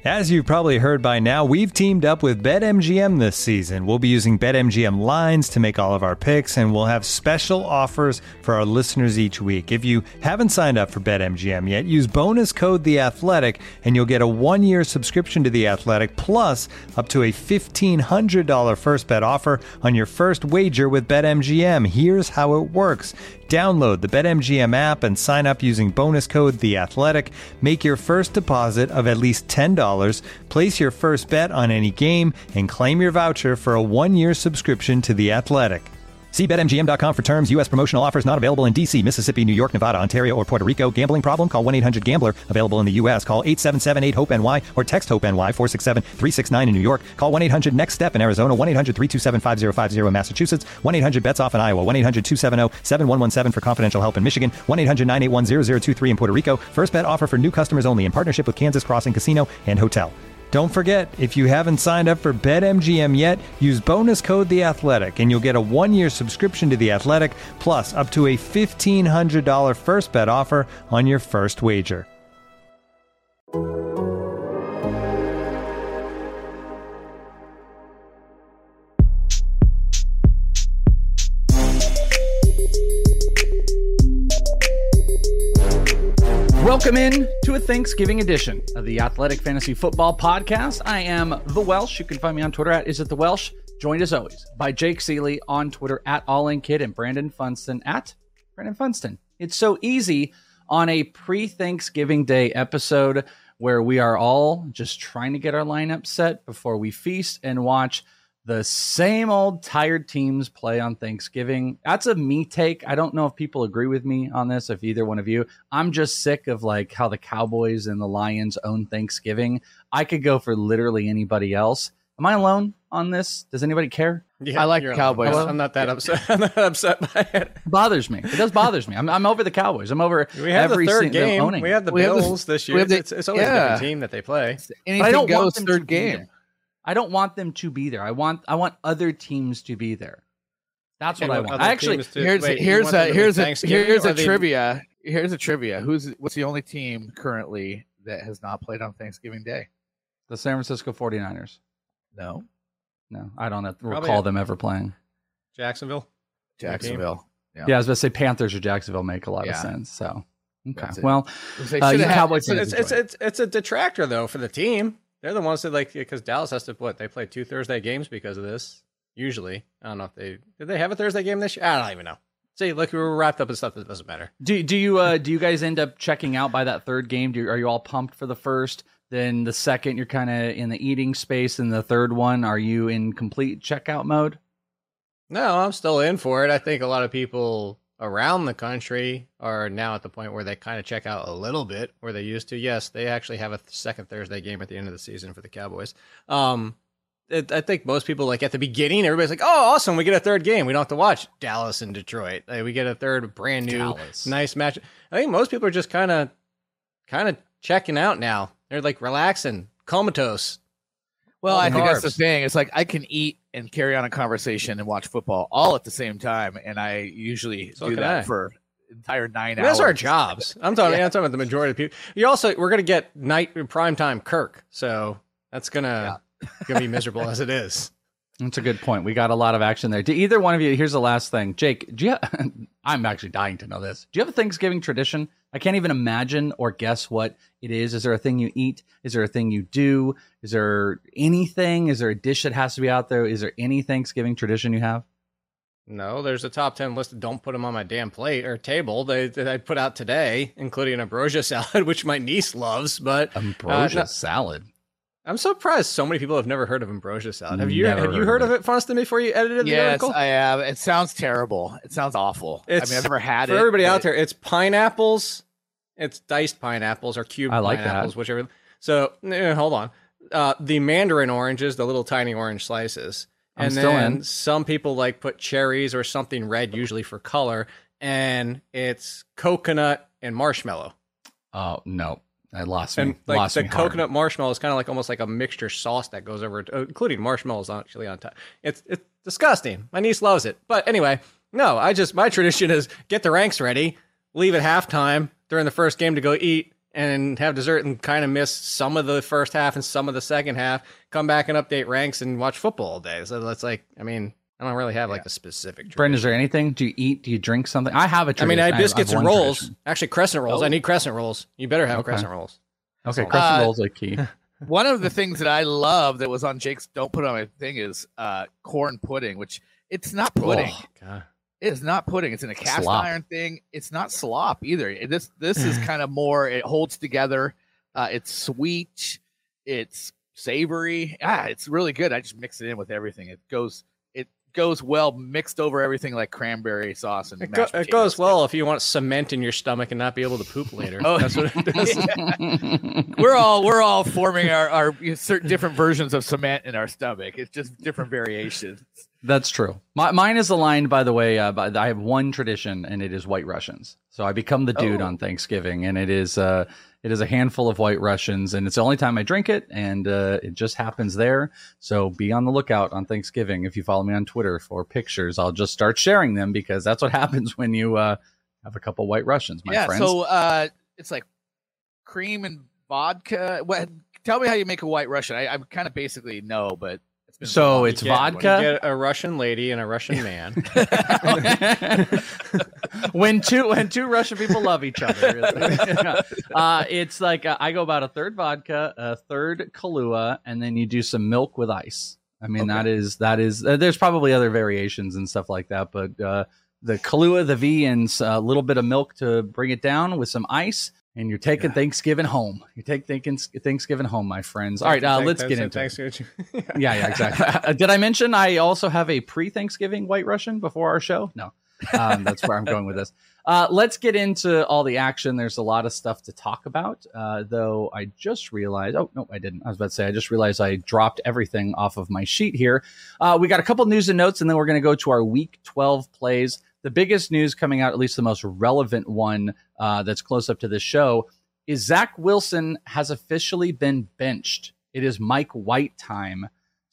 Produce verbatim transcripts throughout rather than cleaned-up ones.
As you've probably heard by now, we've teamed up with BetMGM this season. We'll be using BetMGM lines to make all of our picks, and we'll have special offers for our listeners each week. If you haven't signed up for BetMGM yet, use bonus code The Athletic, and you'll get a one-year subscription to The Athletic, plus up to a fifteen hundred dollars first bet offer on your first wager with BetMGM. Here's how it works. Download the BetMGM app and sign up using bonus code The Athletic. Make your first deposit of at least ten dollars. Place your first bet on any game and claim your voucher for a one-year subscription to The Athletic. See Bet M G M dot com for terms. U S promotional offers not available in D C, Mississippi, New York, Nevada, Ontario, or Puerto Rico. Gambling problem? Call one eight hundred gambler. Available in the U S. Call eight seven seven eight hope N Y or text HOPE-NY four six seven three six nine in New York. Call one eight hundred next step in Arizona. one eight hundred three two seven five zero five zero in Massachusetts. one eight hundred bets off in Iowa. one eight hundred two seven zero seven one one seven for confidential help in Michigan. one eight hundred nine eight one zero zero two three in Puerto Rico. First bet offer for new customers only in partnership with Kansas Crossing Casino and Hotel. Don't forget, if you haven't signed up for BetMGM yet, use bonus code The Athletic, and you'll get a one-year subscription to The Athletic, plus up to a fifteen hundred dollars first bet offer on your first wager. Welcome in to a Thanksgiving edition of the Athletic Fantasy Football Podcast. I am The Welsh. You can find me on Twitter at Is It The Welsh. Joined as always by Jake Seeley on Twitter at AllInKid and Brandon Funston at Brandon Funston. It's so easy on a pre-Thanksgiving Day episode where we are all just trying to get our lineup set before we feast and watch the same old tired teams play on Thanksgiving. That's a me take. I don't know if people agree with me on this, if either one of you. I'm just sick of like how the Cowboys and the Lions own Thanksgiving. I could go for literally anybody else. Am I alone on this? Does anybody care? Yeah, I like the Cowboys. Hello? I'm not that upset. I'm not upset by it. It bothers me. It does bothers me. I'm, I'm over the Cowboys. I'm over we have every the third sing- game. owning. We have the We have Bills the- this we year. have the- it's, it's always yeah. a different team that they play. Anything But I don't goes want them to third be game. there. I don't want them to be there. I want I want other teams to be there. That's what And I what want. other I actually teams to- Here's wait, you here's want them a to make here's a Thanksgiving, here's or a they- trivia. Here's a trivia. Who's what's the only team currently that has not played on Thanksgiving Day? the San Francisco forty-niners. No, No, I don't have to Probably recall a- them ever playing. Jacksonville. Jacksonville. Yeah. Yeah, I was going to say Panthers or Jacksonville make a lot Yeah. of sense. So, okay. That's it. Well, They Uh, should you have Cowboys had- It's, fans it's, it's, it's, it's a detractor, though, for the team. They're the ones that, like, because Dallas has to, what, they play two Thursday games because of this, usually. I don't know if they, did they have a Thursday game this year? I don't even know. See, look, we were wrapped up in stuff that doesn't matter. do do you uh, do you guys end up checking out by that third game? Do you, are you all pumped for the first? Then the second, you're kind of in the eating space, and the third one, are you in complete checkout mode? No, I'm still in for it. I think a lot of people around the country are now at the point where they kind of check out a little bit where they used to. Yes, they actually have a th- second Thursday game at the end of the season for the Cowboys. Um, it, I think most people, like at the beginning, everybody's like, oh, awesome, we get a third game. We don't have to watch Dallas and Detroit. Like, we get a third brand new, Dallas. nice match. I think most people are just kind of kind of checking out now. They're like relaxing, comatose. Well, all I the think that's the carbs. thing. It's like I can eat and carry on a conversation and watch football all at the same time, and I usually So do can that I. for entire nine That's hours. our jobs. I'm talking. Yeah. I'm talking about the majority of people. You also, we're gonna get night primetime Kirk, so that's gonna gonna be miserable as it is. That's a good point. We got a lot of action there. Do either one of you? Here's the last thing, Jake. Do you? I'm actually dying to know this. Do you have a Thanksgiving tradition? I can't even imagine or guess what it is. Is there a thing you eat? Is there a thing you do? Is there anything? Is there a dish that has to be out there? Is there any Thanksgiving tradition you have? No, there's a top ten list. Don't put them on my damn plate or table. They that I put out today, including an ambrosia salad, which my niece loves. But Ambrosia uh, no- salad. I'm surprised so many people have never heard of ambrosia salad. Have you? Never Have you heard heard of of it, Funston, before you edited the Yes, article? I have. It sounds terrible. It sounds awful. It's- I mean, I've never had For it. everybody out but- there, it's pineapples. It's diced pineapples or cubed I like that. pineapples, whichever. So eh, hold on. Uh, the mandarin oranges, the little tiny orange slices, I'm and still then in. some people like put cherries or something red, usually for color, and it's coconut and marshmallow. Oh no, I lost me. And like lost the me hard. coconut marshmallow is kind of like almost like a mixture sauce that goes over, it, uh, including marshmallows actually on top. It's it's disgusting. My niece loves it, but anyway, no. I just my tradition is get the ranks ready, leave at halftime during the first game to go eat, and have dessert and kind of miss some of the first half and some of the second half, come back and update ranks and watch football all day. So that's like, I mean, I don't really have like a specific tradition. Brent, is there anything? Do you eat? Do you drink something? I have a tradition. I mean, I have biscuits I have and rolls. tradition. Actually, crescent rolls. Oh. I need crescent rolls. You better have Okay. crescent rolls. Okay, all. crescent Uh, rolls are key. One of the things that I love that was on Jake's Don't Put On My Thing is uh, corn pudding, which it's not pudding. Oh, God. It is not pudding. It's in a cast Slop. iron thing. It's not slop either. It- This this is kind of more. It holds together. Uh, it's sweet. It's savory. Ah, it's really good. I just mix it in with everything. It goes. It goes well mixed over everything like cranberry sauce and It, go, mashed it potatoes. goes well if you want cement in your stomach and not be able to poop later. Oh, That's what it does. we're all we're all forming our our certain different versions of cement in our stomach. It's just different variations. That's true. My, mine is aligned, by the way. Uh, by, I have one tradition, and it is White Russians. So I become the dude Oh. on Thanksgiving, and it is uh, it is a handful of White Russians, and it's the only time I drink it, and uh, it just happens there. So be on the lookout on Thanksgiving. If you follow me on Twitter for pictures, I'll just start sharing them because that's what happens when you uh, have a couple White Russians, my yeah. friends. So uh, it's like cream and vodka. What? Tell me how you make a White Russian. I, I kind of basically know, but it's been So long. it's You get- vodka? You get a Russian lady and a Russian man. when two when two Russian people love each other, uh, it's like uh, I go about a third vodka, a third Kahlua, and then you do some milk with ice. I mean, that is that is. Uh, there's probably other variations and stuff like that, but uh, the Kahlua, the V, and a little bit of milk to bring it down with some ice. And you're taking Thanksgiving home. You take thinking Thanksgiving home, my friends. All right, uh, let's get into it. it. Yeah, yeah, exactly. Uh, did I mention I also have a pre-Thanksgiving White Russian before our show? No, um, that's where I'm going with this. Uh, let's get into all the action. There's a lot of stuff to talk about, uh, though I just realized, oh, no, I didn't. I was about to say, I just realized I dropped everything off of my sheet here. Uh, we got a couple news and notes, and then we're going to go to our Week twelve plays. The biggest news coming out, at least the most relevant one uh, that's close up to this show, is Zach Wilson has officially been benched. It is Mike White time.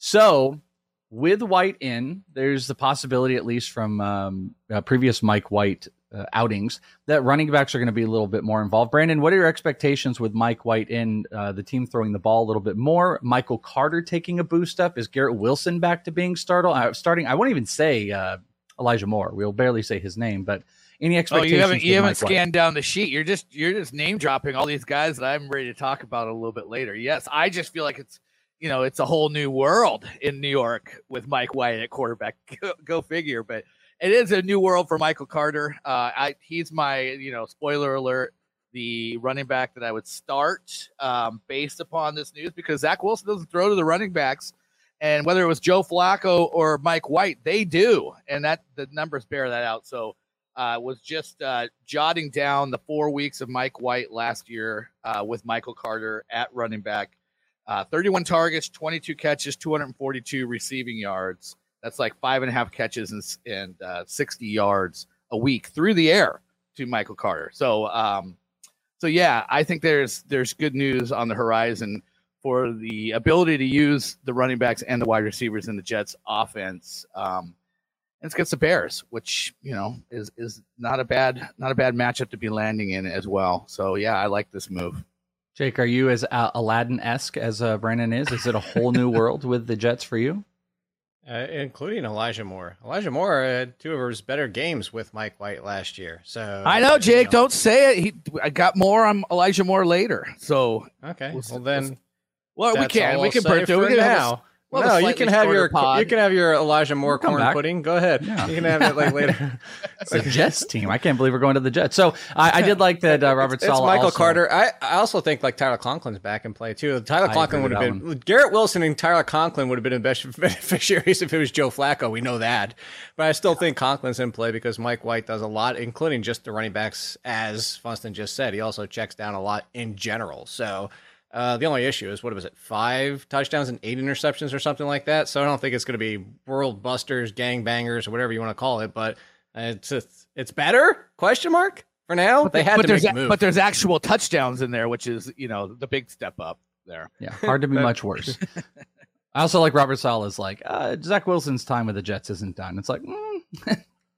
So with White in, there's the possibility, at least from um, uh, previous Mike White uh, outings, that running backs are going to be a little bit more involved. Brandon, what are your expectations with Mike White in, uh, the team throwing the ball a little bit more? Michael Carter taking a boost up? Is Garrett Wilson back to being startle, uh, starting? I won't even say uh, Elijah Moore. We'll barely say his name, but any Oh, expectations? you haven't you with haven't Mike White? scanned down the sheet. You're just you're just name dropping all these guys that I'm ready to talk about a little bit later. Yes, I just feel like it's you know it's a whole new world in New York with Mike White at quarterback. Go, go figure, but it is a new world for Michael Carter. Uh, I, he's my you know spoiler alert, the running back that I would start um, based upon this news because Zach Wilson doesn't throw to the running backs. And whether it was Joe Flacco or Mike White, they do, and that the numbers bear that out. So, uh, was just uh, jotting down the four weeks of Mike White last year uh, with Michael Carter at running back. Uh, thirty-one targets, twenty-two catches, two hundred forty-two receiving yards. That's like five and a half catches and, and uh, sixty yards a week through the air to Michael Carter. So, um, so yeah, I think there's there's good news on the horizon for the ability to use the running backs and the wide receivers in the Jets offense. Um, and it's against the Bears, which, you know, is, is not a bad, not a bad matchup to be landing in as well. So yeah, I like this move. Jake, are you as uh, Aladdin-esque as uh, Brandon is? Is it a whole new world with the Jets for you? Uh, including Elijah Moore. Elijah Moore had two of his better games with Mike White last year. So I know, Jake, you know. don't say it. He, I got more on Elijah Moore later. So, Okay, We'll- well then, well, we that's can, all we I'll can say burn through. for We can have a- now. we'll have a no, you slightly can have your shorter pod. you can have your Elijah Moore We'll come corn back. pudding. Go ahead. Yeah. You can have it like later. It's the Jets team. I can't believe we're going to the Jets. So I, I did like that uh, Robert It's, Saleh it's Michael also- Carter. I, I also think like Tyler Conklin's back in play too. Tyler I Conklin agree would with have that been Garrett Wilson and Tyler Conklin would have been the best beneficiaries if it was Joe Flacco. We know that, but I still think Conklin's in play because Mike White does a lot, including just the running backs. As Funston just said, he also checks down a lot in general. So. Uh, the only issue is, what was it, five touchdowns and eight interceptions or something like that? So I don't think it's going to be world busters, gang bangers, or whatever you want to call it, but it's it's, it's better, question mark, for now. They had but to there's make a- a move. but there's actual touchdowns in there, which is, you know, the big step up there. Yeah, hard to be much worse. I also like Robert Saleh's like, uh, Zach Wilson's time with the Jets isn't done. It's like, mm,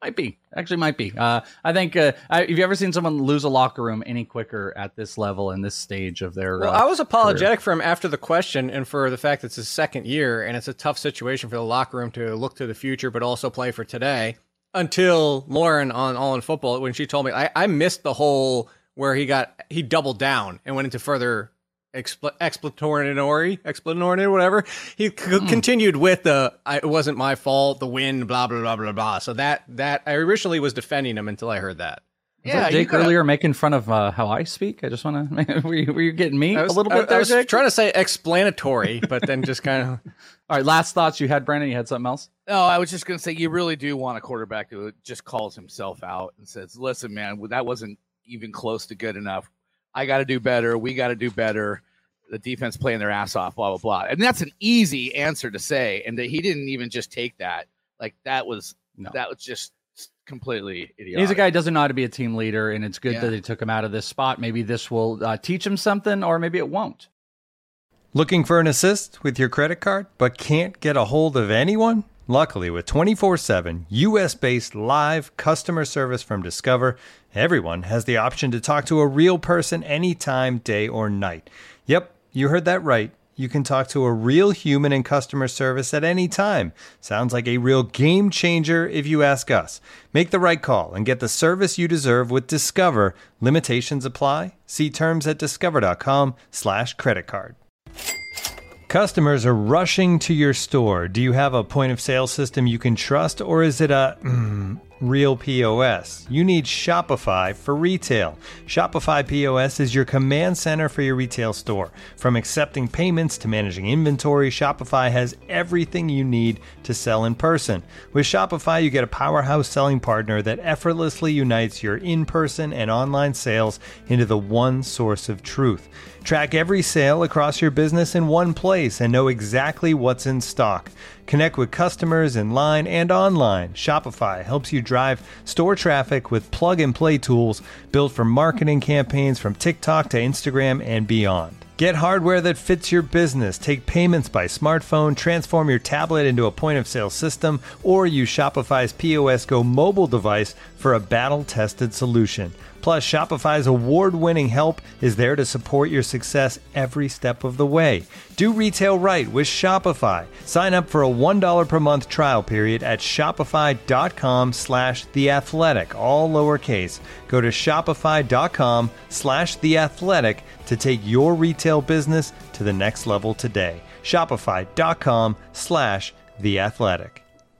Might be. Actually might be. Uh, I think, uh, I, have you ever seen someone lose a locker room any quicker at this level and this stage of their Well, uh, I was apologetic career? for him after the question and for the fact that it's his second year and it's a tough situation for the locker room to look to the future but also play for today until Lauren on All in Football, when she told me, I, I missed the whole where he got, he doubled down and went into further expl- explanatory, explanatory, whatever. He c- mm. continued with the, I, it wasn't my fault, the win, blah, blah, blah, blah, blah. So that, that, I originally was defending him until I heard that. Yeah, Jake gotta, earlier making fun of uh, how I speak. I just want to, were, you, were you getting me was, a little I, bit there, I was Jake? trying to say explanatory, but then just kind of. All right, last thoughts you had, Brandon? You had something else? No, I was just going to say, you really do want a quarterback who just calls himself out and says, listen, man, that wasn't even close to good enough. I got to do better. We got to do better. The defense playing their ass off, blah, blah, blah. And that's an easy answer to say. And that he didn't even just take that. Like, that was, no. that was just completely idiotic. He's a guy who doesn't know how to be a team leader, and it's good yeah. that they took him out of this spot. Maybe this will uh, teach him something, or maybe it won't. Looking for an assist with your credit card, but can't get a hold of anyone? Luckily, with twenty-four seven U S-based live customer service from Discover, everyone has the option to talk to a real person anytime, day or night. Yep, you heard that right. You can talk to a real human in customer service at any time. Sounds like a real game changer if you ask us. Make the right call and get the service you deserve with Discover. Limitations apply. See terms at discover.com slash credit card. Customers are rushing to your store. Do you have a point of sale system you can trust, or is it a mm, real P O S? You need Shopify for retail. Shopify P O S is your command center for your retail store. From accepting payments to managing inventory, Shopify has everything you need to sell in person. With Shopify, you get a powerhouse selling partner that effortlessly unites your in-person and online sales into the one source of truth. Track every sale across your business in one place and know exactly what's in stock. Connect with customers in line and online. Shopify helps you drive store traffic with plug-and-play tools built for marketing campaigns from TikTok to Instagram and beyond. Get hardware that fits your business. Take payments by smartphone, transform your tablet into a point-of-sale system, or use Shopify's P O S Go mobile device for a battle-tested solution. Plus, Shopify's award-winning help is there to support your success every step of the way. Do retail right with Shopify. Sign up for a one dollar per month trial period at shopify.com slash theathletic, all lowercase. Go to shopify.com slash theathletic to take your retail business to the next level today. Shopify.com slash theathletic.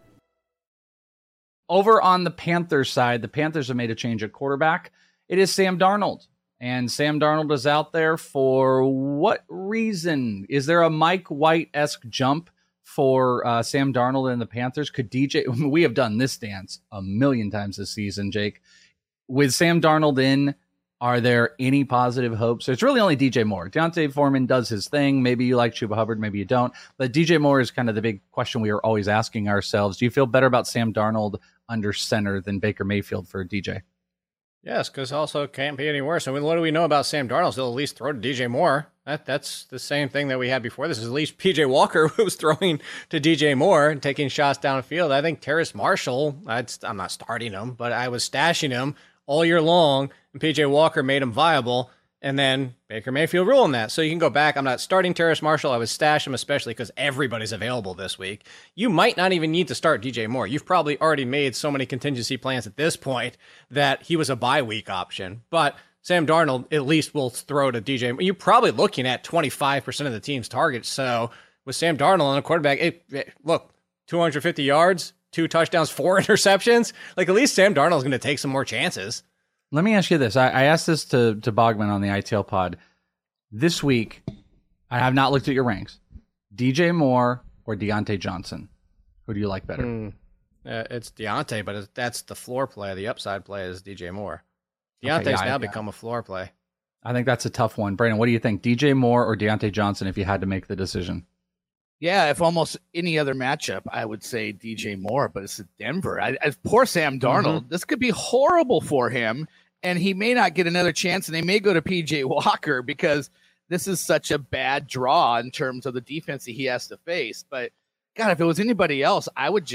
Over on the Panthers side, the Panthers have made a change at quarterback. It is Sam Darnold. And Sam Darnold is out there for what reason? Is there a Mike White-esque jump for uh, Sam Darnold and the Panthers? Could D J... We have done this dance a million times this season, Jake. With Sam Darnold in, are there any positive hopes? It's really only D J Moore. Deontay Foreman does his thing. Maybe you like Chuba Hubbard, maybe you don't. But D J Moore is kind of the big question we are always asking ourselves. Do you feel better about Sam Darnold under center than Baker Mayfield for D J? Yes, because also can't be any worse. I mean, what do we know about Sam Darnold? He'll at least throw to D J Moore. That That's the same thing that we had before. This is at least P J Walker who was throwing to D J Moore and taking shots downfield. I think Terrace Marshall, I'd, I'm not starting him, but I was stashing him all year long, and P J Walker made him viable, and then Baker Mayfield ruling that. So you can go back. I'm not starting Terrace Marshall. I would stash him, especially because everybody's available this week. You might not even need to start D J Moore. You've probably already made so many contingency plans at this point that he was a bye week option. But Sam Darnold at least will throw to D J. You're probably looking at twenty-five percent of the team's targets. So with Sam Darnold on a quarterback, it, it, look, two hundred fifty yards, two touchdowns, four interceptions. Like, at least Sam Darnold's going to take some more chances. Let me ask you this. I, I asked this to, to Bogman on the I T L pod. This week, I have not looked at your ranks. D J Moore or Deontay Johnson? Who do you like better? Mm, uh, it's Deontay, but it's, that's the floor play. The upside play is D J Moore. Deontay's okay, yeah, now I, become a floor play. I think that's a tough one. Brandon, what do you think? D J Moore or Deontay Johnson if you had to make the decision? Yeah, if almost any other matchup, I would say D J Moore, but it's Denver. I, I, poor Sam Darnold. Mm-hmm. This could be horrible for him, and he may not get another chance, and they may go to P J Walker because this is such a bad draw in terms of the defense that he has to face. But, God, if it was anybody else, I would just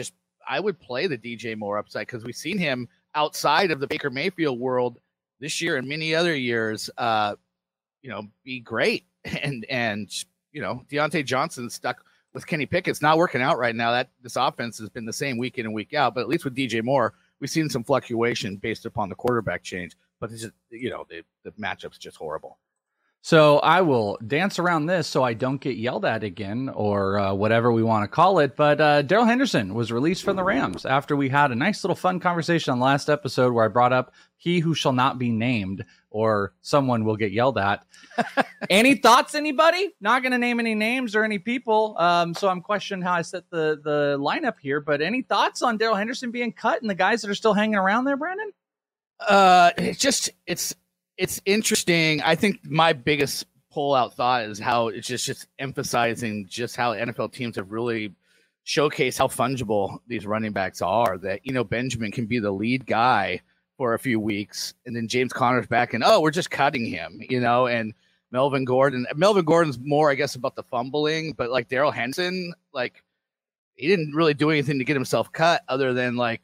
I would play the D J Moore upside because we've seen him outside of the Baker Mayfield world this year and many other years, uh, you know, be great. And, and, you know, Deontay Johnson stuck with Kenny Pickett. It's not working out right now. That this offense has been the same week in and week out, but at least with D J Moore, we've seen some fluctuation based upon the quarterback change, but it's just, you know, the, the matchup's just horrible. So I will dance around this so I don't get yelled at again or uh, whatever we want to call it. But uh, Darrell Henderson was released from the Rams after we had a nice little fun conversation on the last episode where I brought up he who shall not be named or someone will get yelled at. Any thoughts, anybody? Not going to name any names or any people. Um, so I'm questioning how I set the, the lineup here. But any thoughts on Darrell Henderson being cut and the guys that are still hanging around there, Brandon? Uh, it's just, it's, It's interesting. I think my biggest pull-out thought is how it's just, just emphasizing just how N F L teams have really showcased how fungible these running backs are. That, you know, Benjamin can be the lead guy for a few weeks, and then James Conner's back, and, oh, we're just cutting him, you know, and Melvin Gordon. Melvin Gordon's more, I guess, about the fumbling, but, like, Darrell Henderson, like, he didn't really do anything to get himself cut other than, like,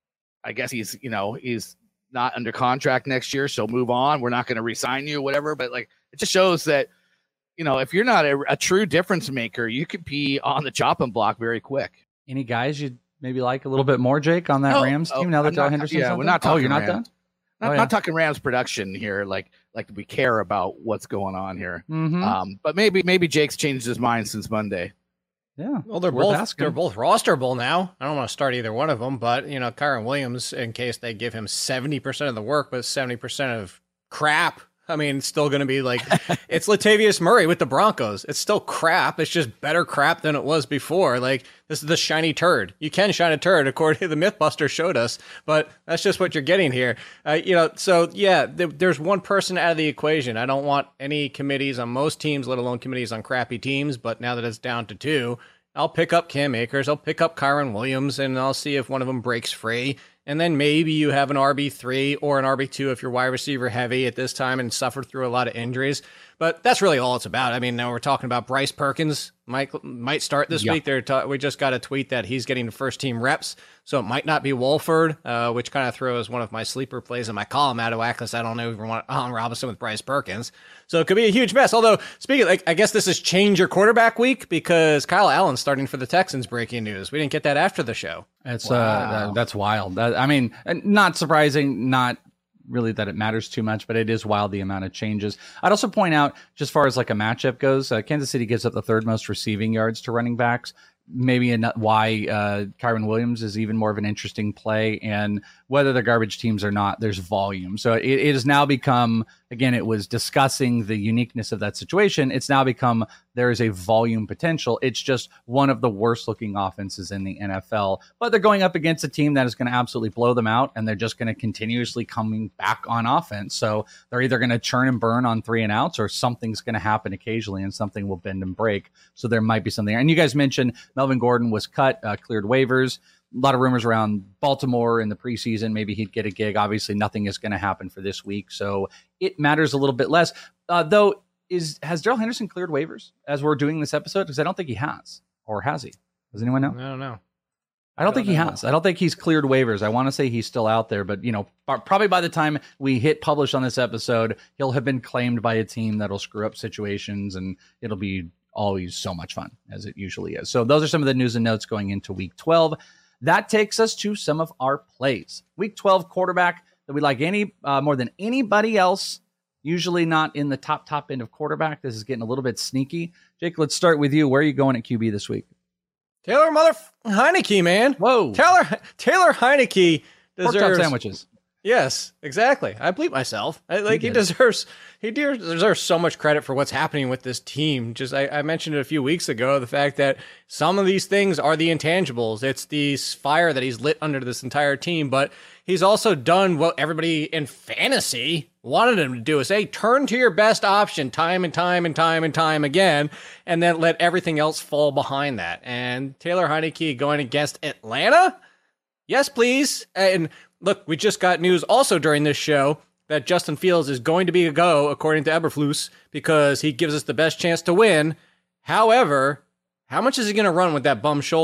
I guess he's, you know, he's not under contract next year, so move on. We're not going to re-sign you, whatever. But like, it just shows that, you know, if you're not a, a true difference maker, you could be on the chopping block very quick. Any guys you'd maybe like a little bit more, Jake, on that no, Rams team? Oh, now that I'm Darrell not, Henderson, yeah, we're not talking. Oh, you're not Rams. done. Not, oh, yeah. not talking Rams production here. Like, like we care about what's going on here. Mm-hmm. Um, but maybe, maybe Jake's changed his mind since Monday. Yeah. Well, they're both asking. They're both rosterable now. I don't want to start either one of them, but you know, Kyren Williams, in case they give him seventy percent of the work, but seventy percent of crap. I mean, it's still going to be like it's Latavius Murray with the Broncos. It's still crap. It's just better crap than it was before. Like, this is the shiny turd. You can shine a turd, according to the Mythbuster showed us, but that's just what you're getting here. Uh, you know, so yeah, th- there's one person out of the equation. I don't want any committees on most teams, let alone committees on crappy teams. But now that it's down to two, I'll pick up Cam Akers. I'll pick up Kyren Williams, and I'll see if one of them breaks free. And then maybe you have an R B three or an R B two if you're wide receiver heavy at this time and suffered through a lot of injuries. But that's really all it's about. I mean, now we're talking about Bryce Perkins might might start this yeah. week. They're ta- we just got a tweet that he's getting the first team reps, so it might not be Wolford, uh, which kind of throws one of my sleeper plays in my column out of whack because I don't know if we want Allen Robinson with Bryce Perkins. So it could be a huge mess. Although, speaking, like, I guess this is change your quarterback week because Kyle Allen's starting for the Texans. Breaking news. We didn't get that after the show. It's wow. uh, that's wild. That, I mean, not surprising. Not really that it matters too much, but it is wild the amount of changes. I'd also point out, just as far as like a matchup goes, uh, Kansas City gives up the third most receiving yards to running backs. Maybe in why uh, Kyren Williams is even more of an interesting play, and whether they're garbage teams or not, there's volume. So it, it has now become, again, it was discussing the uniqueness of that situation. It's now become there is a volume potential. It's just one of the worst looking offenses in the N F L, but they're going up against a team that is going to absolutely blow them out, and they're just going to continuously coming back on offense. So they're either going to churn and burn on three and outs, or something's going to happen occasionally, and something will bend and break. So there might be something. And you guys mentioned Melvin Gordon was cut, uh, cleared waivers. A lot of rumors around Baltimore in the preseason. Maybe he'd get a gig. Obviously, nothing is going to happen for this week, so it matters a little bit less. Uh, though, is has Darrell Henderson cleared waivers as we're doing this episode? Because I don't think he has. Or has he? Does anyone know? I don't know. I don't, I don't think he know. has. I don't think he's cleared waivers. I want to say he's still out there, but you know, probably by the time we hit publish on this episode, he'll have been claimed by a team that'll screw up situations, and it'll be always so much fun, as it usually is. So those are some of the news and notes going into week twelve. That takes us to some of our plays. Week twelve quarterback that we like any uh, more than anybody else, usually not in the top, top end of quarterback. This is getting a little bit sneaky. Jake, let's start with you. Where are you going at Q B this week? Taylor Mother Heineke, man. Whoa. Taylor Taylor Heineke deserves... Pork chop sandwiches. Yes, exactly. I bleep myself. I, like he, he deserves, he deserves so much credit for what's happening with this team. Just I, I mentioned it a few weeks ago. The fact that some of these things are the intangibles. It's the fire that he's lit under this entire team. But he's also done what everybody in fantasy wanted him to do: is say, turn to your best option time and time and time and time again, and then let everything else fall behind that. And Taylor Heineke going against Atlanta, yes, please, and. Look, we just got news also during this show that Justin Fields is going to be a go, according to Eberflus, because he gives us the best chance to win. However, how much is he going to run with that bum shoulder?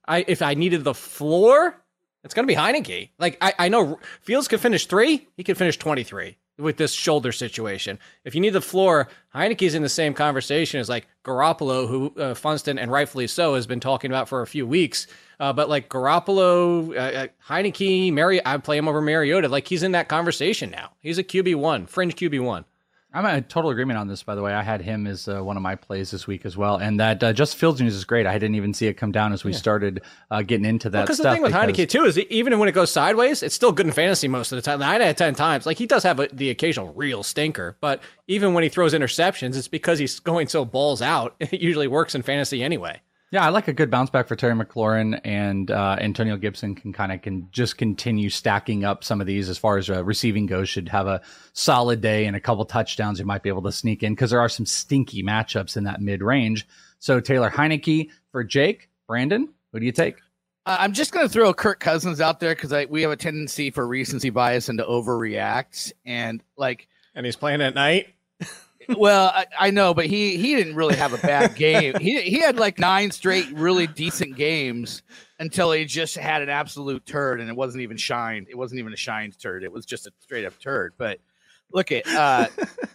I if I needed the floor, it's going to be Heineke. Like, I, I know Fields could finish three. He could finish twenty-three with this shoulder situation. If you need the floor, Heineke's in the same conversation as, like, Garoppolo, who uh, Funston, and rightfully so, has been talking about for a few weeks. Uh, but, like, Garoppolo, uh, Heineke, Mari- I'd play him over Mariota. Like, he's in that conversation now. He's a Q B one, fringe Q B one. I'm in total agreement on this, by the way. I had him as uh, one of my plays this week as well. And that uh, Justin Fields news is great. I didn't even see it come down as we yeah. started uh, getting into that well, stuff. Because the thing with because... Heineke, too, is even when it goes sideways, it's still good in fantasy most of the time. Nine out of ten times. Like, he does have a, the occasional real stinker. But even when he throws interceptions, it's because he's going so balls out. It usually works in fantasy anyway. Yeah, I like a good bounce back for Terry McLaurin, and uh, Antonio Gibson can kind of can just continue stacking up some of these as far as uh, receiving goes. Should have a solid day and a couple touchdowns. You might be able to sneak in because there are some stinky matchups in that mid range. So Taylor Heineke for Jake. Brandon, who do you take? Uh, I'm just going to throw Kirk Cousins out there because we have a tendency for recency bias and to overreact, and like, and he's playing at night. Well, I, I know, but he he didn't really have a bad game. He he had like nine straight really decent games until he just had an absolute turd, and it wasn't even shined. It wasn't even a shined turd. It was just a straight up turd. But look at uh,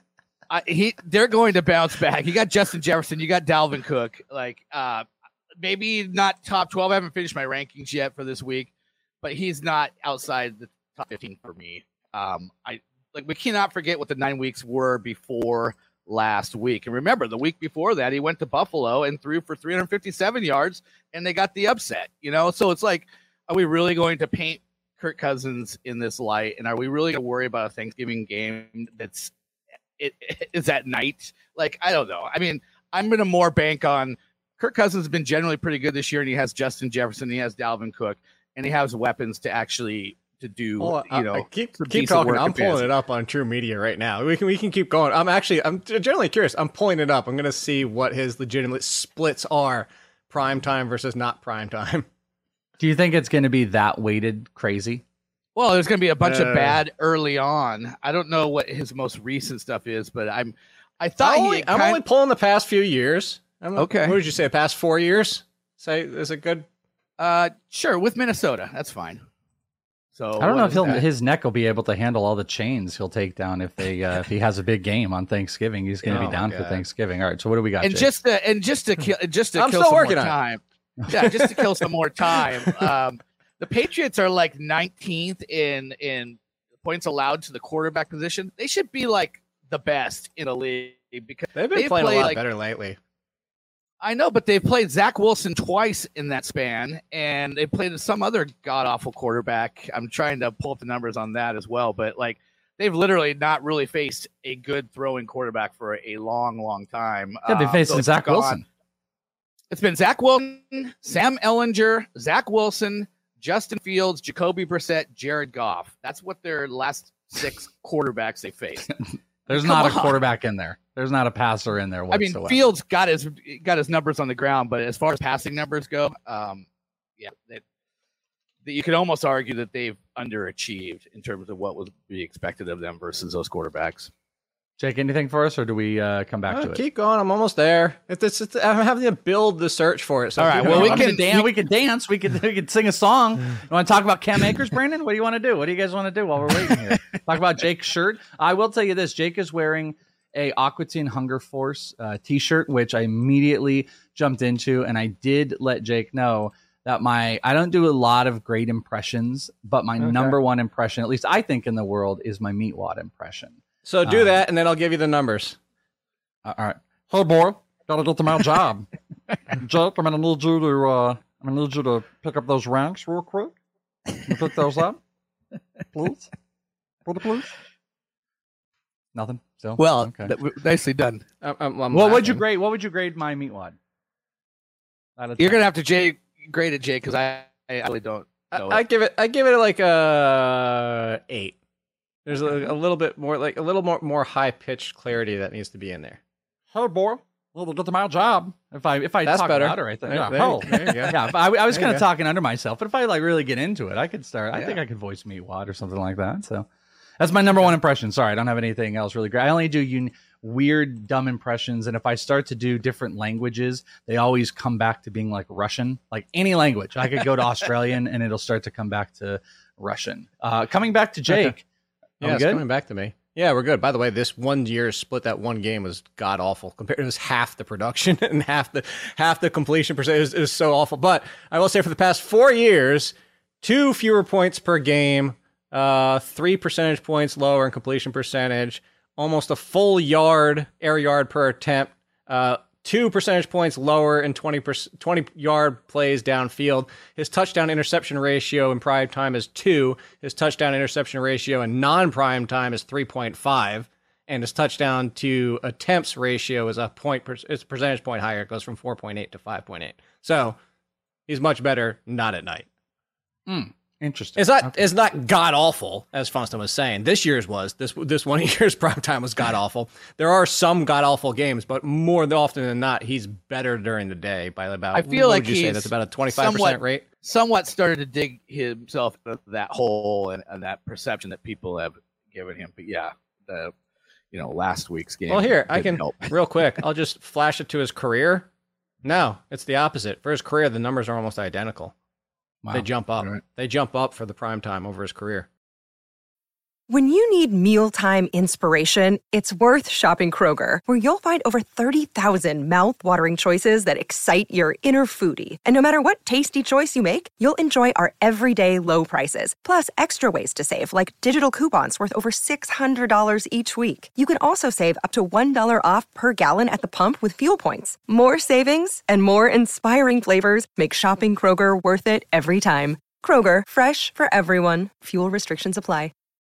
I, he they're going to bounce back. You got Justin Jefferson. You got Dalvin Cook. Like uh, maybe not top twelve. I haven't finished my rankings yet for this week, but he's not outside the top fifteen for me. Um, I. Like, we cannot forget what the nine weeks were before last week. And remember, the week before that, he went to Buffalo and threw for three hundred fifty-seven yards, and they got the upset, you know? So it's like, are we really going to paint Kirk Cousins in this light? And are we really going to worry about a Thanksgiving game that's it, it is at night? Like, I don't know. I mean, I'm going to more bank on Kirk Cousins has been generally pretty good this year, and he has Justin Jefferson, he has Dalvin Cook, and he has weapons to actually – to do, well, you know, I, I keep keep talking. I'm pulling fantasy. It up on True Media right now. We can we can keep going. I'm actually I'm generally curious. I'm pulling it up. I'm going to see what his legitimate splits are, prime time versus not prime time. Do you think it's going to be that weighted crazy? Well, there's going to be a bunch uh, of bad early on. I don't know what his most recent stuff is, but I'm I thought I'm, only, he I'm kind... only pulling the past few years. I'm, okay, what did you say? The past four years? Say is it good? Uh, sure, with Minnesota, that's fine. So I don't know if he'll, his neck will be able to handle all the chains he'll take down if they uh, if he has a big game on Thanksgiving. He's going to oh be down for Thanksgiving. All right, so what do we got? And Jake? just to, and just to kill just to I'm kill still some working more on time. Yeah, just to kill some more time. Um, the Patriots are like nineteenth in in points allowed to the quarterback position. They should be like the best in a league because they've been they playing a lot like, better lately. I know, but they've played Zach Wilson twice in that span, and they played some other god-awful quarterback. I'm trying to pull up the numbers on that as well, but like they've literally not really faced a good throwing quarterback for a long, long time. Yeah, they faced uh, so Zach Wilson. It's been Zach Wilson, Sam Ehlinger, Zach Wilson, Justin Fields, Jacoby Brissett, Jared Goff. That's what their last six quarterbacks they faced. There's Come not on. a quarterback in there. There's not a passer in there whatsoever. I mean, Fields got his got his numbers on the ground, but as far as passing numbers go, um, yeah, they, they, you could almost argue that they've underachieved in terms of what was be expected of them versus those quarterbacks. Jake, anything for us, or do we uh, come back oh, to it? Keep going. I'm almost there. It's, it's, it's, I'm having to build the search for it. So all right. Well, we can, can dance. We can dance. We can we can sing a song. You want to talk about Cam Akers, Brandon? What do you want to do? What do you guys want to do while we're waiting here? Talk about Jake's shirt. I will tell you this: Jake is wearing a Aqua Teen Hunger Force uh, T-shirt, which I immediately jumped into, and I did let Jake know that my I don't do a lot of great impressions, but my okay. number one impression, at least I think in the world, is my Meatwad impression. So do um, that, and then I'll give you the numbers. Uh, all right. Hey, boy, gotta get to my job. Jake, I'm gonna need you to uh, I'm gonna need you to pick up those ranks real quick. Can you pick those up, please? Pretty please. Nothing. Still. Well, okay. th- nicely done. I'm, I'm, I'm what would you grade? What would you grade my Meatwad? You're gonna have to Jay grade it, Jay, because I, I really don't. Know I, I it. give it. I give it like a eight. There's a, a little bit more, like a little more, more high pitched clarity that needs to be in there. Hey, boy, well, get to my job. If I if I That's talk better. about it right there, There- yeah, there- hell. there you go. yeah. If I, I was There you kind of go. talking under myself, but if I like really get into it, I could start. I Yeah. think I could voice Meatwad or something like that. So that's my number one impression. Sorry, I don't have anything else really great. I only do un- weird, dumb impressions. And if I start to do different languages, they always come back to being like Russian, like any language. I could go to Australian and it'll start to come back to Russian. Uh, coming back to Jake. Yeah, it's coming back to me. Yeah, we're good. By the way, this one year split, that one game was god awful. Compared, it was half the production and half the half the completion percent. It was, it was so awful. But I will say, for the past four years, two fewer points per game, uh, three percentage points lower in completion percentage, almost a full yard air yard per attempt, uh, two percentage points lower in twenty, twenty yard plays downfield. His touchdown interception ratio in prime time is two. His touchdown interception ratio in non-prime time is three point five. And his touchdown to attempts ratio is a point, it's a percentage point higher. It goes from four point eight to five point eight. So he's much better not at night. Hmm. Interesting. It's not okay. It's not god awful, as Funston was saying. This year's was. This this one year's primetime was god awful. There are some god awful games, but more often than not, he's better during the day by about. I feel what like would you he's say that's about a twenty-five percent rate. Somewhat started to dig himself into that hole and, and that perception that people have given him. But yeah, the you know last week's game. Well, here I can help. real quick. I'll just flash it to his career. No, it's the opposite. For his career, the numbers are almost identical. Wow. They jump up. Right. They jump up for the prime time over his career. When you need mealtime inspiration, it's worth shopping Kroger, where you'll find over thirty thousand mouth-watering choices that excite your inner foodie. And no matter what tasty choice you make, you'll enjoy our everyday low prices, plus extra ways to save, like digital coupons worth over six hundred dollars each week. You can also save up to one dollar off per gallon at the pump with fuel points. More savings and more inspiring flavors make shopping Kroger worth it every time. Kroger, fresh for everyone. Fuel restrictions apply.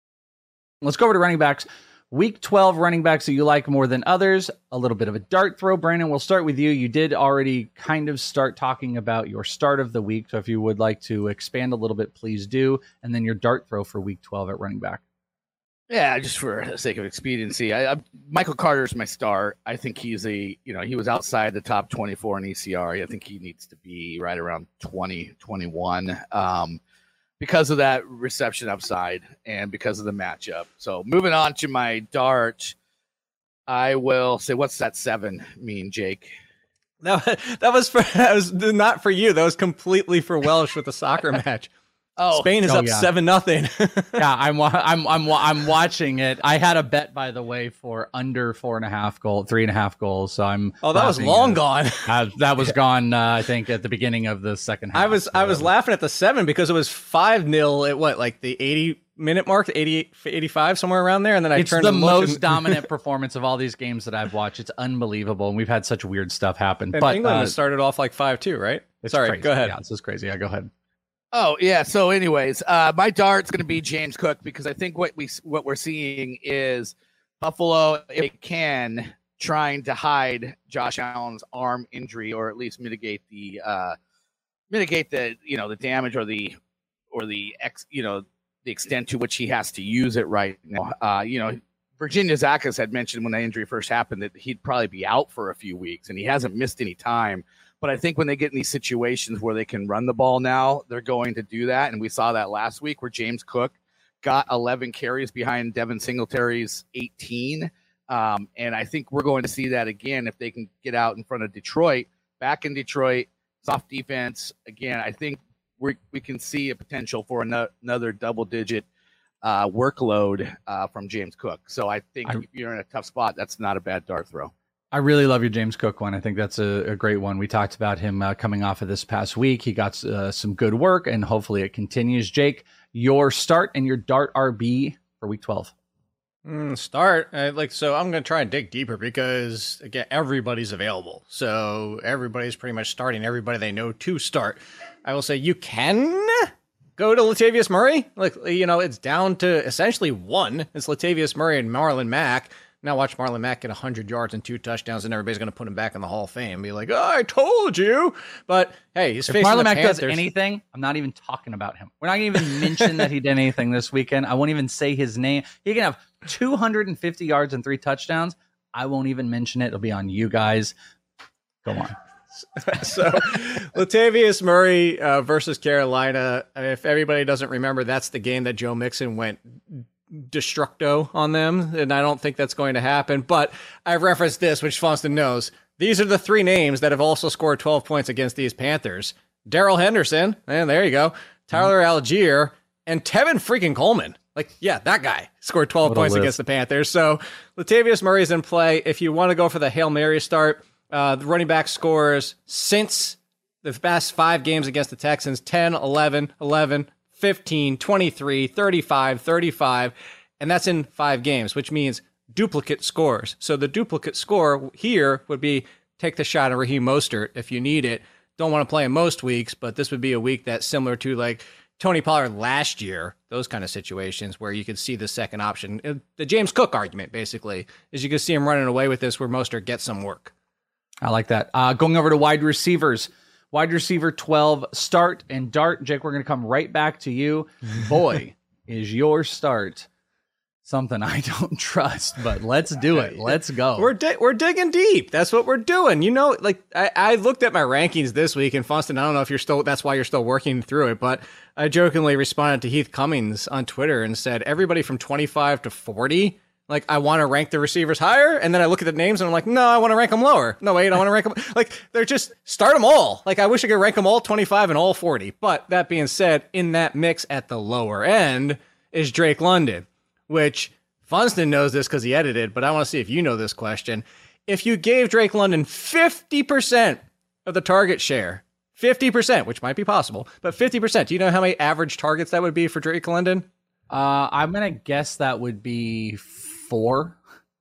Let's go over to running backs. Week twelve running backs that you like more than others. A little bit of a dart throw. Brandon, we'll start with you. You did already kind of start talking about your start of the week. So if you would like to expand a little bit, please do. And then your dart throw for week twelve at running back. Yeah, just for the sake of expediency, I, I, Michael Carter's my star. I think he's a, you know, he was outside the top twenty-four in E C R. I think he needs to be right around twenty, twenty-one. Um, because of that reception upside and because of the matchup. So moving on to my dart, I will say, what's that seven mean, Jake? No, that was for that was not for you. That was completely for Welsh with the soccer match. Oh, Spain is oh, up yeah. seven nothing. yeah, I'm I'm I'm I'm watching it. I had a bet, by the way, for under four and a half goal, three and a half goals. So I'm. Oh, that was long at, gone. uh, that was gone. Uh, I think at the beginning of the second half. I was so. I was laughing at the seven because it was five nil at what, like the eighty minute mark, the eighty-eight, eighty-five, somewhere around there, and then I it's turned the and most and... dominant performance of all these games that I've watched. It's unbelievable, and we've had such weird stuff happen. And but England uh, has started off like five two, right? Sorry, crazy. go ahead. Yeah, this is crazy. Yeah, go ahead. Oh yeah. So, anyways, uh, my dart's going to be James Cook because I think what we what we're seeing is Buffalo, if they can, trying to hide Josh Allen's arm injury or at least mitigate the uh, mitigate the you know the damage or the or the ex you know the extent to which he has to use it right now. Uh, you know, Virginia Zakas had mentioned when the injury first happened that he'd probably be out for a few weeks, and he hasn't missed any time. But I think when they get in these situations where they can run the ball now, they're going to do that. And we saw that last week where James Cook got eleven carries behind Devin Singletary's eighteen. Um, and I think we're going to see that again if they can get out in front of Detroit. Back in Detroit, soft defense. Again, I think we we can see a potential for another, another double-digit uh, workload uh, from James Cook. So I think I, if you're in a tough spot, that's not a bad dart throw. I really love your James Cook one. I think that's a, a great one. We talked about him uh, coming off of this past week. He got uh, some good work, and hopefully it continues. Jake, your start and your dart R B for week twelve. Mm, start uh, like so. I'm going to try and dig deeper because again, everybody's available. So everybody's pretty much starting. Everybody they know to start. I will say you can go to Latavius Murray. Like you know, it's down to essentially one. It's Latavius Murray and Marlon Mack. Now watch Marlon Mack get one hundred yards and two touchdowns, and everybody's going to put him back in the Hall of Fame and be like, oh, I told you. But, hey, he's if facing Marlon the Mack Panthers. does anything, I'm not even talking about him. We're not going to even mention that he did anything this weekend. I won't even say his name. He can have two hundred fifty yards and three touchdowns. I won't even mention it. It'll be on you guys. Go on. So, Latavius Murray uh, versus Carolina. If everybody doesn't remember, that's the game that Joe Mixon went destructo on them, and I don't think that's going to happen. But I've referenced this, which Fonston knows. These are the three names that have also scored twelve points against these Panthers. Darrell Henderson, and there you go, Tyler mm-hmm. Algier, and Tevin freaking Coleman. Like, yeah, that guy scored twelve points list. against the Panthers. So Latavius Murray's in play. If you want to go for the Hail Mary start, uh, the running back scores since the past five games against the Texans, ten, eleven, eleven, fifteen, twenty-three, thirty-five, thirty-five, and that's in five games, which means duplicate scores. So the duplicate score here would be take the shot at Raheem Mostert if you need it. Don't want to play him most weeks, but this would be a week that's similar to like Tony Pollard last year, those kind of situations where you could see the second option. The James Cook argument, basically, is you could see him running away with this where Mostert gets some work. I like that. Uh, going over to wide receivers. Wide receiver twelve, start and dart. Jake, we're going to come right back to you. Boy, is your start something I don't trust, but let's do it. Let's go. We're di- we're digging deep. That's what we're doing. You know, like I, I looked at my rankings this week, and Fonston, I don't know if you're still, that's why you're still working through it, but I jokingly responded to Heath Cummings on Twitter and said, everybody from twenty-five to forty, like, I want to rank the receivers higher, and then I look at the names, and I'm like, no, I want to rank them lower. No, wait, I want to rank them. Like, they're just, start them all. Like, I wish I could rank them all twenty-five and all forty. But that being said, in that mix at the lower end is Drake London, which Funston knows this because he edited, but I want to see if you know this question. If you gave Drake London fifty percent of the target share, fifty percent, which might be possible, but fifty percent, do you know how many average targets that would be for Drake London? Uh, I'm going to guess that would be four.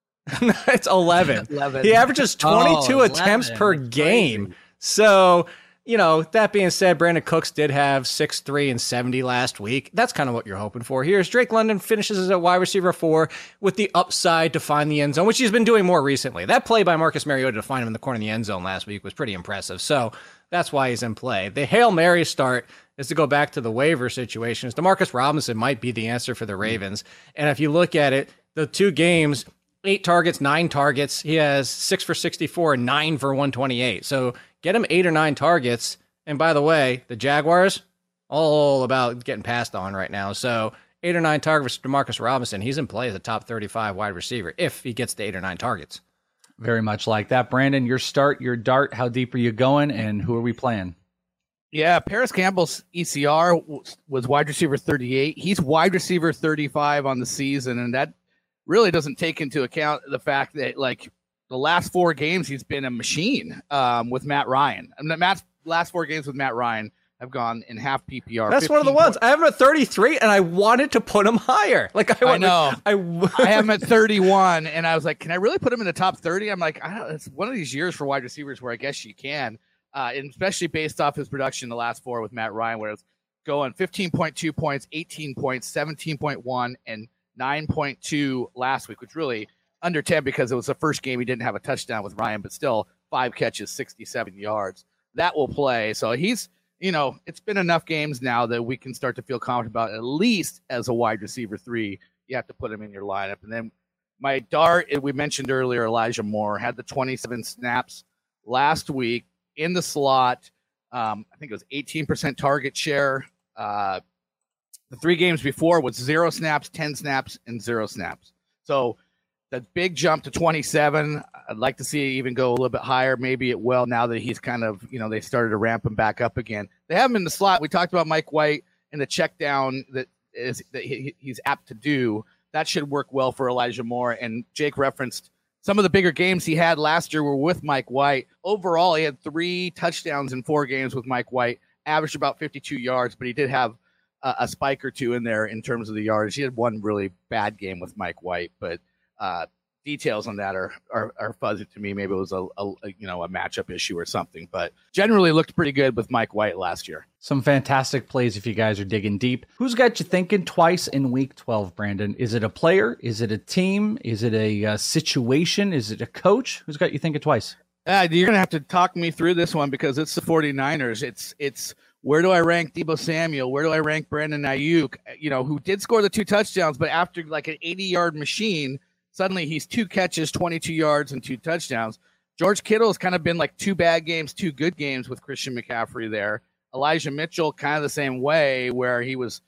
It's eleven. eleven. He averages twenty-two oh, attempts per game. Crazy. So, you know, that being said, Brandon Cooks did have six three and seventy last week. That's kind of what you're hoping for. Here's Drake London finishes as a wide receiver four with the upside to find the end zone, which he's been doing more recently. That play by Marcus Mariota to find him in the corner of the end zone last week was pretty impressive. So that's why he's in play. The Hail Mary start is to go back to the waiver situations. DeMarcus Robinson might be the answer for the Ravens. And if you look at it, the two games, eight targets, nine targets. He has six for sixty-four and nine for one twenty-eight. So get him eight or nine targets. And by the way, the Jaguars, all about getting passed on right now. So eight or nine targets for DeMarcus Robinson. He's in play as a top thirty-five wide receiver if he gets to eight or nine targets. Very much like that. Brandon, your start, your dart, how deep are you going, and who are we playing? Yeah, Paris Campbell's E C R was wide receiver thirty-eight. He's wide receiver thirty-five on the season, and that really doesn't take into account the fact that, like, the last four games he's been a machine um, with Matt Ryan. And the Matt's last four games with Matt Ryan have gone in half P P R. That's one of the ones. Points. I have him at thirty-three, and I wanted to put him higher. Like I, I know. I, I have him at thirty-one, and I was like, can I really put him in the top thirty? I'm like, I don't. It's one of these years for wide receivers where I guess you can, uh, and especially based off his production the last four with Matt Ryan, where it's going fifteen point two points, eighteen points, seventeen point one, and nine point two last week, which really under ten because it was the first game he didn't have a touchdown with Ryan, but still five catches, sixty-seven yards. That will play. So he's, you know, it's been enough games now that we can start to feel confident about at least as a wide receiver three. You have to put him in your lineup. And then my dart, we mentioned earlier, Elijah Moore had the twenty-seven snaps last week in the slot. Um, I think it was eighteen percent target share. Uh, the three games before was zero snaps, ten snaps, and zero snaps. So that big jump to twenty-seven, I'd like to see it even go a little bit higher. Maybe it will now that he's kind of, you know, they started to ramp him back up again. They have him in the slot. We talked about Mike White and the check down that is that he, he's apt to do. That should work well for Elijah Moore. And Jake referenced some of the bigger games he had last year were with Mike White. Overall, he had three touchdowns in four games with Mike White, averaged about fifty-two yards, but he did have a, a spike or two in there in terms of the yards. He had one really bad game with Mike White, but Uh, details on that are, are are fuzzy to me. Maybe it was a, a you know a matchup issue or something, but generally looked pretty good with Mike White last year. Some fantastic plays if you guys are digging deep. Who's got you thinking twice in week twelve, Brandon? Is it a player? Is it a team? Is it a uh, situation? Is it a coach? Who's got you thinking twice? Uh, you're gonna have to talk me through this one because it's the 49ers. It's it's where do I rank Deebo Samuel? Where do I rank Brandon Ayuk? You know, who did score the two touchdowns, but after like an eighty-yard machine. Suddenly he's two catches, twenty-two yards, and two touchdowns. George Kittle has kind of been like two bad games, two good games with Christian McCaffrey there. Elijah Mitchell kind of the same way where he was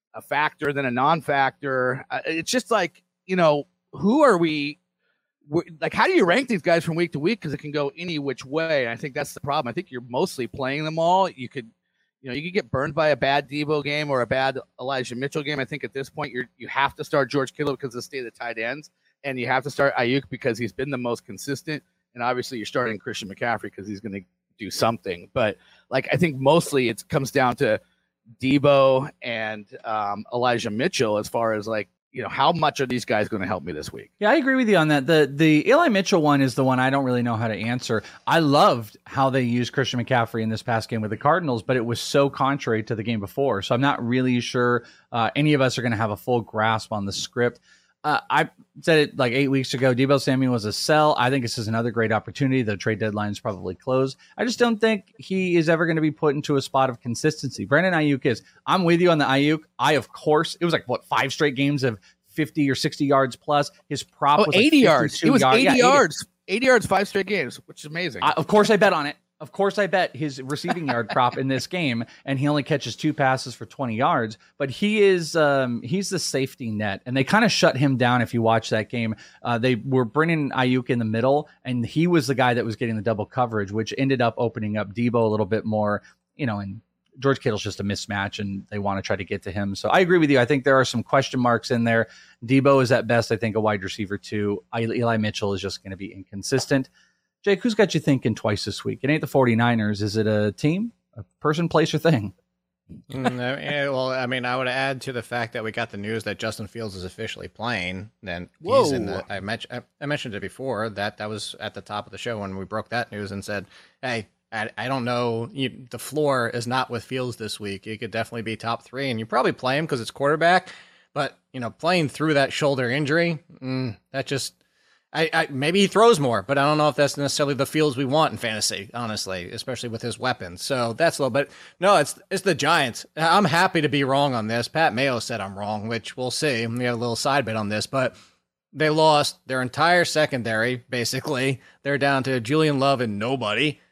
a factor than a non-factor. Uh, it's just like, you know, who are we? Like, how do you rank these guys from week to week? Because it can go any which way. And I think that's the problem. I think you're mostly playing them all. You could, you know, you could get burned by a bad Debo game or a bad Elijah Mitchell game. I think at this point you're you have to start George Kittle because of the state of the tight ends, and you have to start Ayuk because he's been the most consistent. And obviously you're starting Christian McCaffrey because he's going to do something. But like, I think mostly it comes down to Debo and um, Elijah Mitchell as far as like, you know, how much are these guys going to help me this week? Yeah, I agree with you on that. The the Eli Mitchell one is the one I don't really know how to answer. I loved how they used Christian McCaffrey in this past game with the Cardinals, but it was so contrary to the game before. So I'm not really sure uh, any of us are going to have a full grasp on the script. Uh, I said it like eight weeks ago. Deebo Samuel was a sell. I think this is another great opportunity. The trade deadline is probably closed. I just don't think he is ever going to be put into a spot of consistency. Brandon Ayuk is. I'm with you on the Ayuk. I, of course, it was like, what, five straight games of fifty or sixty yards plus. His prop oh, was eighty like yards. It was yard. eighty yeah, yards. eighty. eighty yards, five straight games, which is amazing. I, of course, I bet on it. Of course, I bet his receiving yard prop in this game, and he only catches two passes for twenty yards. But he is um, he's the safety net, and they kind of shut him down. If you watch that game, uh, they were bringing Ayuk in the middle, and he was the guy that was getting the double coverage, which ended up opening up Debo a little bit more. You know, and George Kittle's just a mismatch, and they want to try to get to him. So I agree with you. I think there are some question marks in there. Debo is at best, I think, a wide receiver too. Eli Mitchell is just going to be inconsistent. Jake, who's got you thinking twice this week? It ain't the 49ers. Is it a team, a person, place, or thing? mm, well, I mean, I would add to the fact that we got the news that Justin Fields is officially playing. Then Whoa. he's in the. I mentioned I mentioned it before that that was at the top of the show when we broke that news and said, "Hey, I, I don't know. You, the floor is not with Fields this week. He could definitely be top three, and you probably play him because it's quarterback. But you know, playing through that shoulder injury, mm, that just." I, I maybe he throws more, but I don't know if that's necessarily the Fields we want in fantasy, honestly, especially with his weapons. So that's a little bit. No, it's it's the Giants. I'm happy to be wrong on this. Pat Mayo said I'm wrong, which we'll see. We have a little side bit on this, but they lost their entire secondary, basically. They're down to Julian Love and nobody,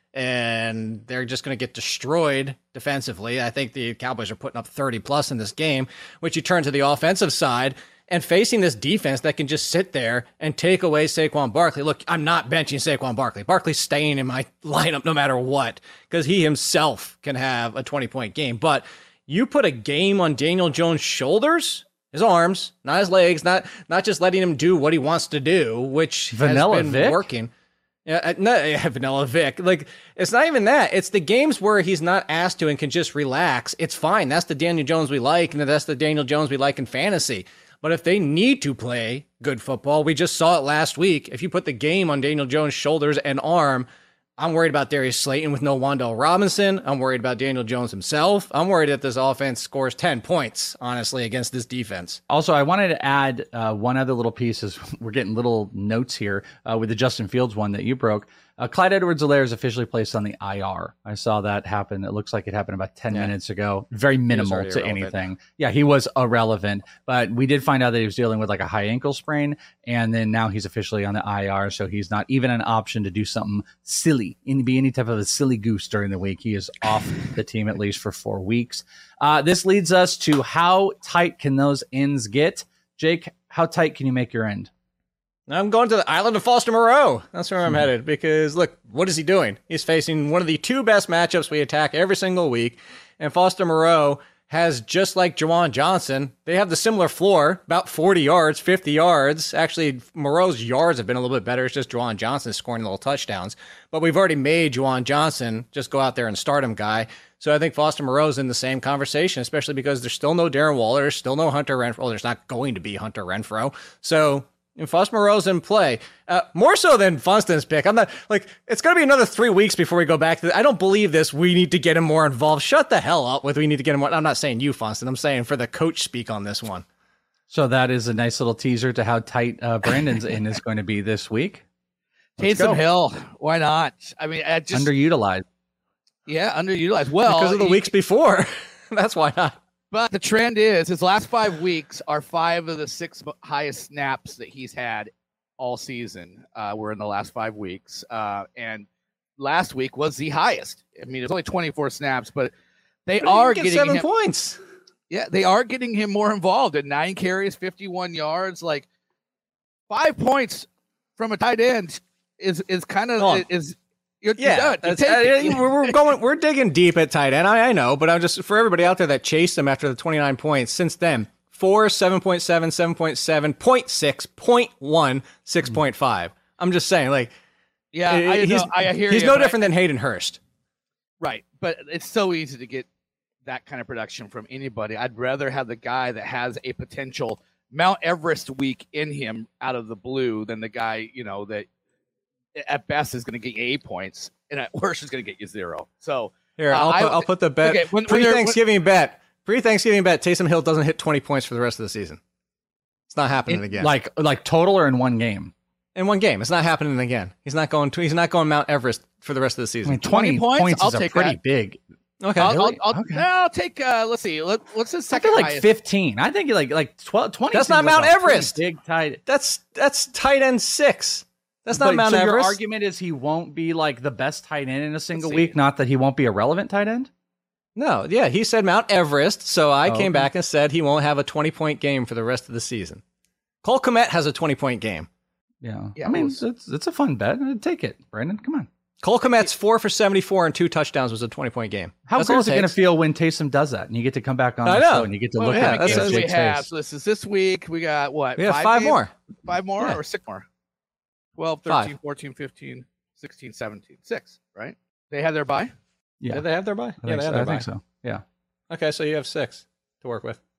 and they're just going to get destroyed defensively. I think the Cowboys are putting up thirty plus in this game, which you turn to the offensive side. And facing this defense that can just sit there and take away Saquon Barkley. Look, I'm not benching Saquon Barkley. Barkley's staying in my lineup no matter what because he himself can have a twenty-point game. But you put a game on Daniel Jones' shoulders, his arms, not his legs, not not just letting him do what he wants to do, which Vanilla has been Vic? working. Yeah, no, yeah, Vanilla Vic. Like, it's not even that. It's the games where he's not asked to and can just relax. It's fine. That's the Daniel Jones we like, and that's the Daniel Jones we like in fantasy. But if they need to play good football, we just saw it last week. If you put the game on Daniel Jones' shoulders and arm, I'm worried about Darius Slayton with no Wan'Dale Robinson. I'm worried about Daniel Jones himself. I'm worried that this offense scores ten points, honestly, against this defense. Also, I wanted to add uh, one other little piece as we're getting little notes here uh, with the Justin Fields one that you broke. Uh, Clyde Edwards-Helaire is officially placed on the I R. I saw that happen. It looks like it happened about ten yeah. minutes ago. Very minimal to irrelevant. anything. Yeah, he was irrelevant, but we did find out that he was dealing with like a high ankle sprain, and then now he's officially on the I R, so he's not even an option to do something silly, and be any type of a silly goose during the week. He is off the team at least for four weeks. Uh, this leads us to how tight can those ends get? Jake, how tight can you make your end? I'm going to the island of Foster Moreau. That's where I'm mm-hmm. headed because, look, what is he doing? He's facing one of the two best matchups we attack every single week, and Foster Moreau has, just like Juwan Johnson, they have the similar floor, about forty yards, fifty yards. Actually, Moreau's yards have been a little bit better. It's just Juwan Johnson scoring little touchdowns. But we've already made Juwan Johnson just go out there and start him guy. So I think Foster Moreau's in the same conversation, especially because there's still no Darren Waller, there's still no Hunter Renfrow. Well, there's not going to be Hunter Renfrow. So... and Foster Moreau's in play, uh, more so than Funston's pick. I'm not like it's going to be another three weeks before we go back to. The, I don't believe this. We need to get him more involved. Shut the hell up with. We need to get him more. I'm not saying you, Funston. I'm saying for the coach speak on this one. So that is a nice little teaser to how tight uh, Brandon's in is going to be this week. Let's Taysom Hill, why not? I mean, I just underutilized. Yeah, underutilized. Well, because of the he, weeks before. That's why not. But the trend is his last five weeks are five of the six highest snaps that he's had all season. Uh, were in the last five weeks. Uh, and last week was the highest. I mean, it's only twenty-four snaps, but they but are get getting seven him, points. Yeah, they are getting him more involved at nine carries, fifty-one yards. Like five points from a tight end is is kind of oh. is. You're, yeah, you're uh, we're going. We're digging deep at tight end. I, I know, but I'm just for everybody out there that chased him after the twenty-nine points. Since then, four, seven point seven, seven point seven, zero point six, zero point one, six point five. I'm just saying, like, yeah, I, he's, know, I hear he's you, no different I, than Hayden Hurst, right? But it's so easy to get that kind of production from anybody. I'd rather have the guy that has a potential Mount Everest week in him out of the blue than the guy, you know, that at best is going to get you eight points and at worst is going to get you zero. So here, I'll, uh, put, I, I'll put the bet okay, when, pre-Thanksgiving bet, pre-Thanksgiving bet, Taysom Hill doesn't hit twenty points for the rest of the season. It's not happening in, again. Like, like total or in one game? In one game. It's not happening again. He's not going to, he's not going Mount Everest for the rest of the season. I mean, twenty, twenty points, points I'll is take a pretty that. big. Okay. I'll, I'll, I'll, okay. I'll take, uh, let's see. Let, what's his second I feel like highest? fifteen. I think like, like twelve, twenty. That's not Mount like Everest. Big tight. That's, that's tight end six. That's not but, Mount so Everest. Your argument is he won't be like the best tight end in a single Let's week, see. not that he won't be a relevant tight end? No. Yeah. He said Mount Everest. So I Oh, came okay. back and said he won't have a twenty point game for the rest of the season. Cole Kmet has a twenty point game. Yeah. Yeah, I mean, well, it's, it's a fun bet. Take it, Brandon. Come on. Cole Kmet's four for seventy-four and two touchdowns was a twenty point game. How That's good all is it going to takes. feel when Taysom does that and you get to come back on I the know. show and you get to Well, look yeah, at that's Jake's what we face? have. So this is this week. We got what? We have five, five games? more. Five more Yeah. or six more? twelve, Five. thirteen, fourteen, fifteen, sixteen, seventeen. Six, right? They had their bye? Yeah, Did they have their bye? I Yeah, think, they had so. their I bye. think so. Yeah. Okay, so you have six to work with.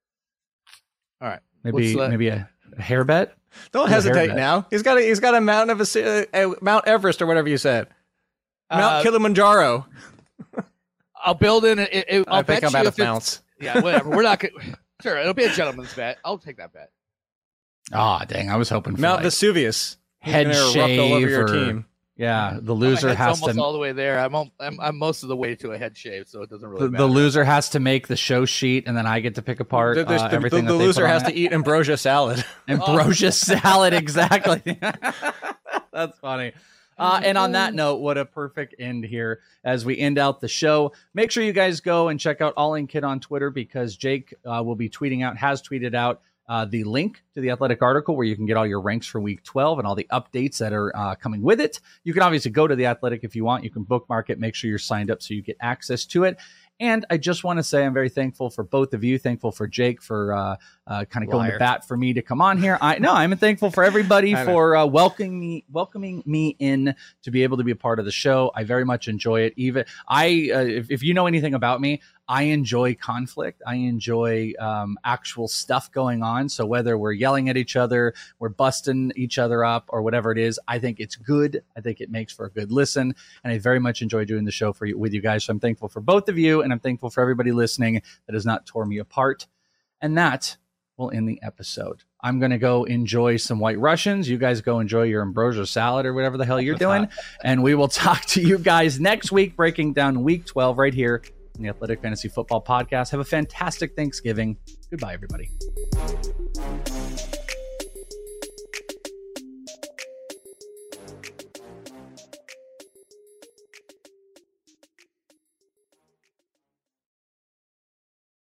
All right. Maybe Let's let- maybe a, a hair bet. Don't Or a hair hesitate bet. now. He's got a he's got a mountain of a, a Mount Everest or whatever you said. Mount Uh, Kilimanjaro. I'll build in. It, it, I'll I think bet I'm you out if of it's- mounts. Yeah, whatever. We're not gonna. Sure, it'll be a gentleman's bet. I'll take that bet. Ah, dang! I was hoping for Mount like, Vesuvius. He's head gonna erupt shave all over your or team. yeah. The My loser head's has almost to. all the way there. I'm, al- I'm I'm most of the way to a head shave, so it doesn't really The, matter. the loser has to make the show sheet, and then I get to pick apart The, the- uh, the- everything. the that they loser put on has it. to eat ambrosia salad. Ambrosia salad, exactly. That's funny. Uh, and on that note, what a perfect end here as we end out the show. Make sure you guys go and check out All In Kid on Twitter because Jake uh, will be tweeting out, has tweeted out uh, the link to the Athletic article where you can get all your ranks for week twelve and all the updates that are uh, coming with it. You can obviously go to the Athletic if you want. You can bookmark it. Make sure you're signed up so you get access to it. And I just want to say I'm very thankful for both of you. Thankful for Jake for uh, uh, kind of going to Liar. bat for me to come on here. I no, I'm thankful for everybody I know. for uh, welcoming me, welcoming me in to be able to be a part of the show. I very much enjoy it. Even I, uh, if, if you know anything about me, I enjoy conflict. I enjoy um, actual stuff going on. So whether we're yelling at each other, we're busting each other up, or whatever it is, I think it's good. I think it makes for a good listen, and I very much enjoy doing the show for you with you guys. So I'm thankful for both of you, and I'm thankful for everybody listening that has not tore me apart. And that will end the episode. I'm going to go enjoy some White Russians. You guys go enjoy your ambrosia salad or whatever the hell you're doing, and we will talk to you guys next week, breaking down Week twelve right here on the Athletic Fantasy Football Podcast. Have a fantastic Thanksgiving. Goodbye, everybody.